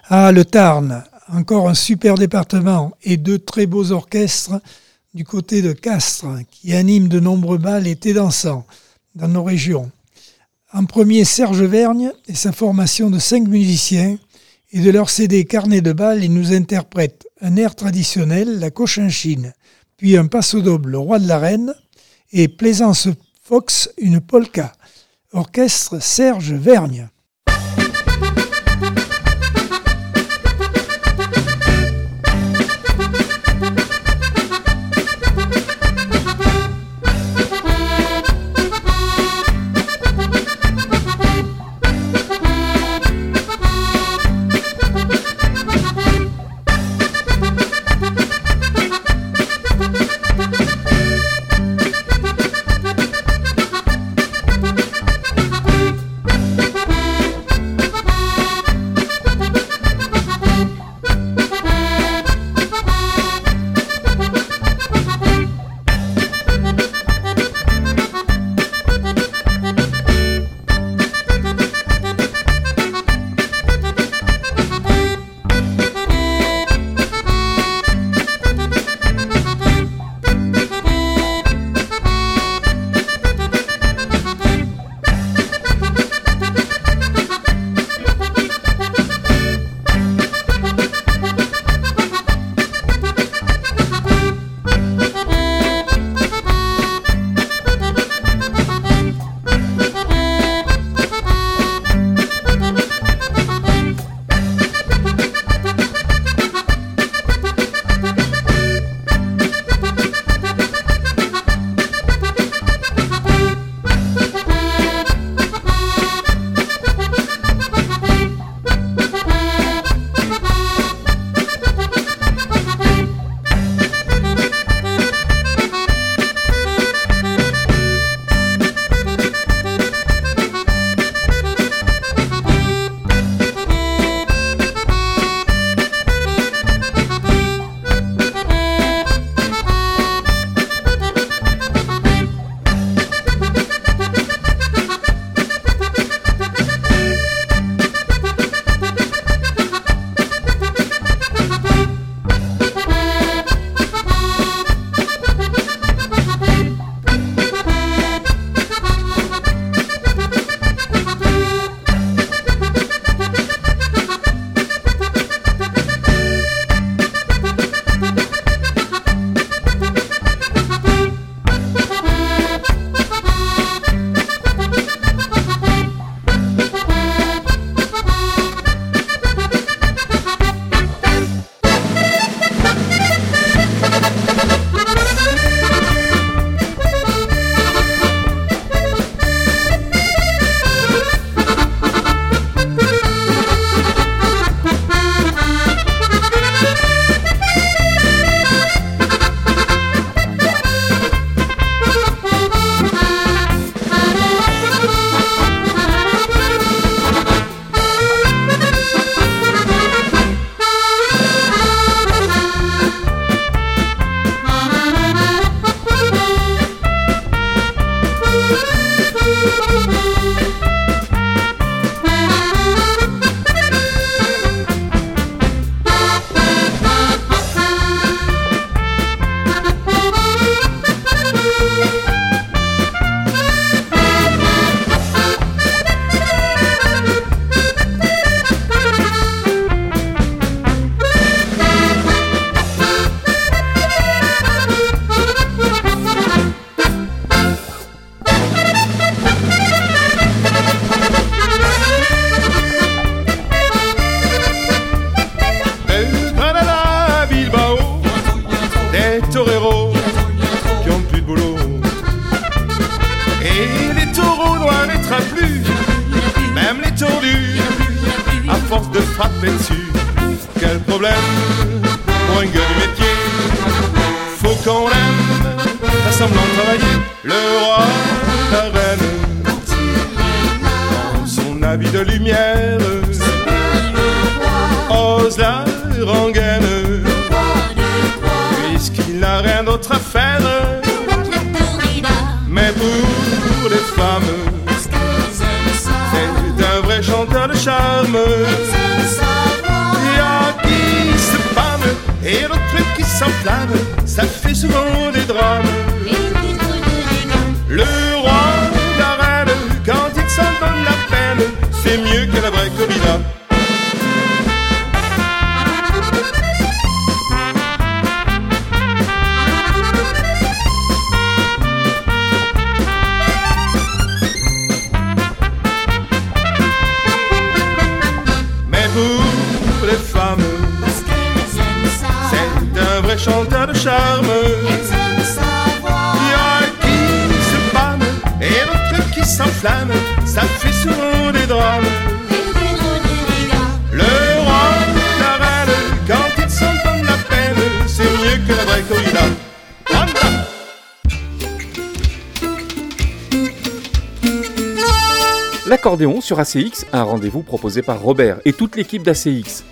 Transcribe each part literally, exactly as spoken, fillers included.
Ah, le Tarn, encore un super département et deux très beaux orchestres du côté de Castres qui animent de nombreux bals l'été dansant dans nos régions. En premier, Serge Vergne et sa formation de cinq musiciens, et de leur C D Carnet de bal, ils nous interprètent un air traditionnel, la Cochinchine, puis un passo doble, le Roi de la Reine, et Plaisance Fox, une polka. Orchestre Serge Vergne. frapper dessus. Quel problème pour un gars du métier. Faut qu'on aime, assemblant travailler. Le roi, la reine, dans son habit de lumière, ose la rengaine, puisqu'il n'a rien d'autre à faire. Mais pour les femmes, c'est un vrai chanteur de charme. chanteur de charme. Y a un qui se pâme et l'autre qui s'enflamme, ça fait souvent des drames. Le roi, la reine, quand ils s'entendent la peine, c'est mieux que la vraie corrida. L'accordéon sur A C X, un rendez-vous proposé par Robert et toute l'équipe d'A C X.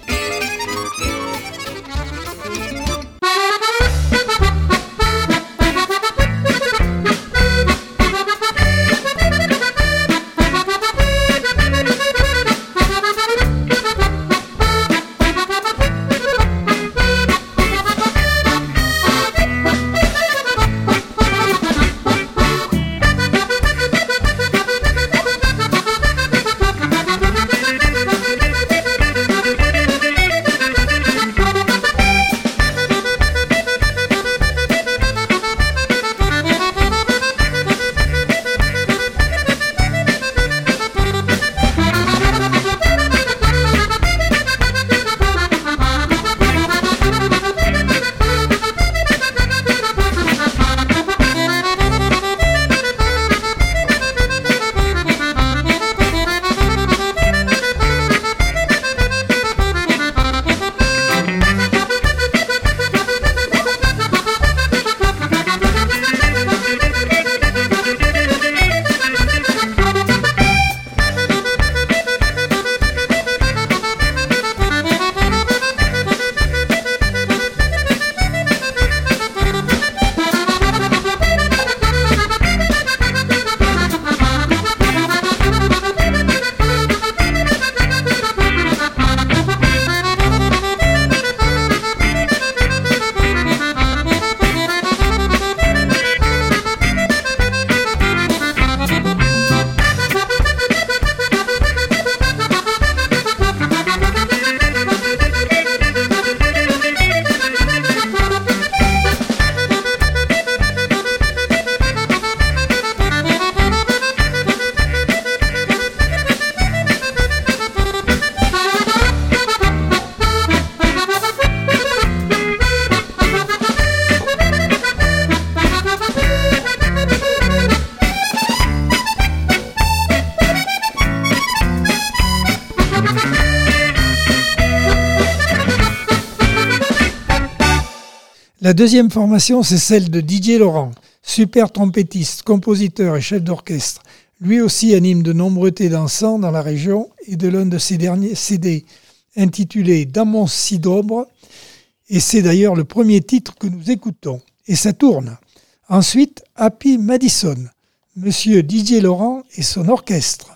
La deuxième formation, c'est celle de Didier Laurent, super trompettiste, compositeur et chef d'orchestre. Lui aussi anime de nombreux thés dansants dans la région et de l'un de ses derniers C D intitulé Dans mon Cidobre. Et c'est d'ailleurs le premier titre que nous écoutons. Et ça tourne. Ensuite, Happy Madison, Monsieur Didier Laurent et son orchestre.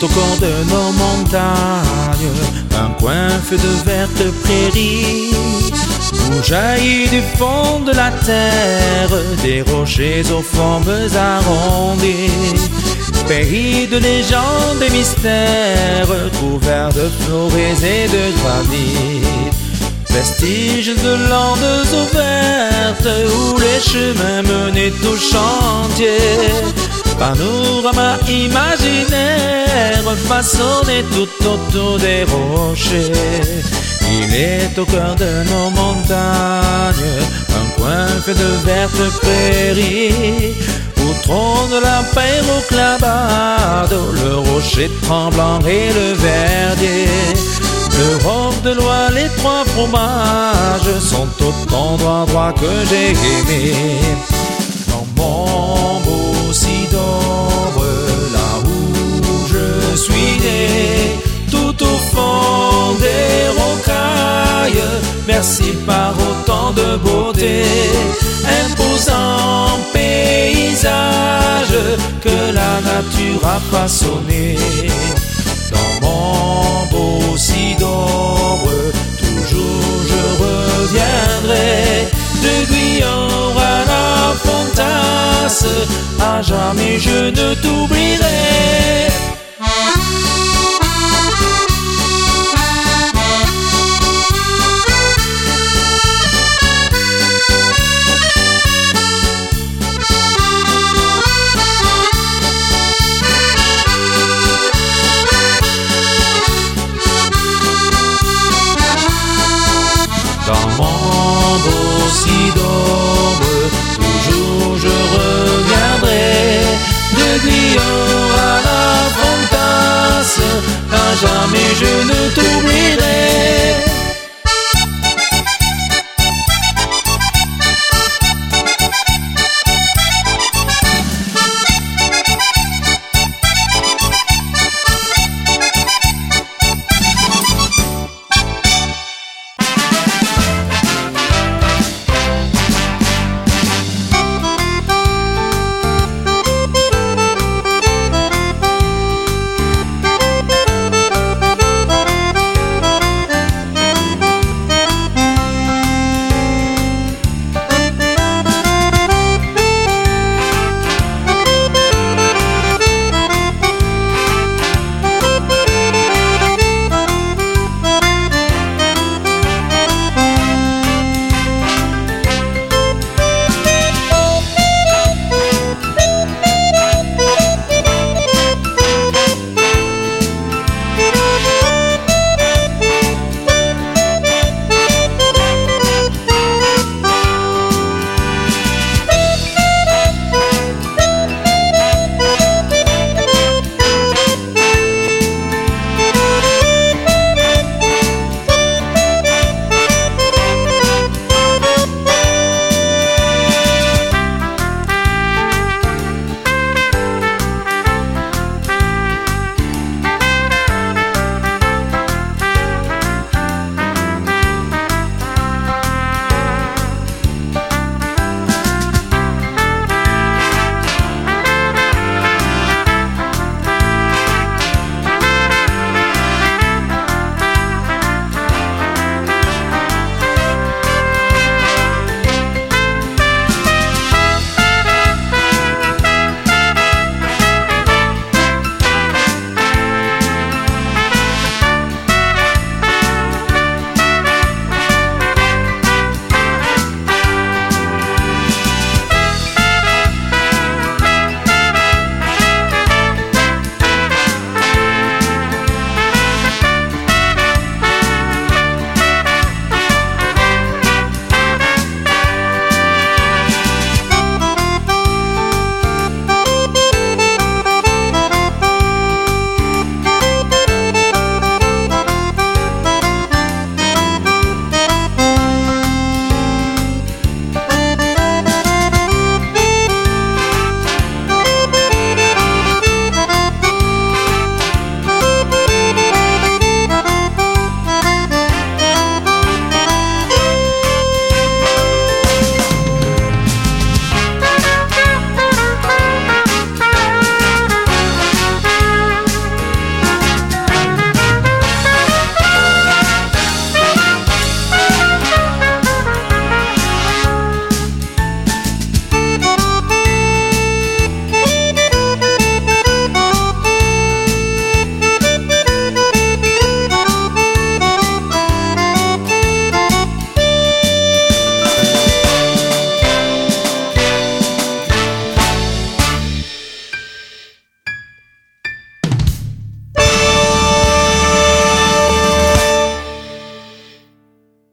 au corps de nos montagnes un coin fait de vertes prairies, où jaillit du fond de la terre des rochers aux formes arrondies. Pays de légendes et mystères, couverts de forêts et de granit. Vestiges de landes ouvertes, où les chemins menaient au chantier. Panorama imaginaire, façonné tout autour des rochers. Il est au cœur de nos montagnes, un coin fait de vertes prairies, où trône la paire au clabado, le rocher tremblant et le verdier. L'Europe de l'Oie, les trois fromages sont autant d'endroits que j'ai aimés. Dans mon beau Sidore, là où je suis né, tout au fond des rocailles, bercé par autant de beauté, imposant paysage que la nature a façonné. Dans mon beau Sidore, toujours je reviendrai, de Guyon à la Fontasse, à jamais je ne t'oublierai. Dans mon beau Sidore, toujours je reviendrai, de Guyon à la Fontasse, à jamais je ne t'oublierai.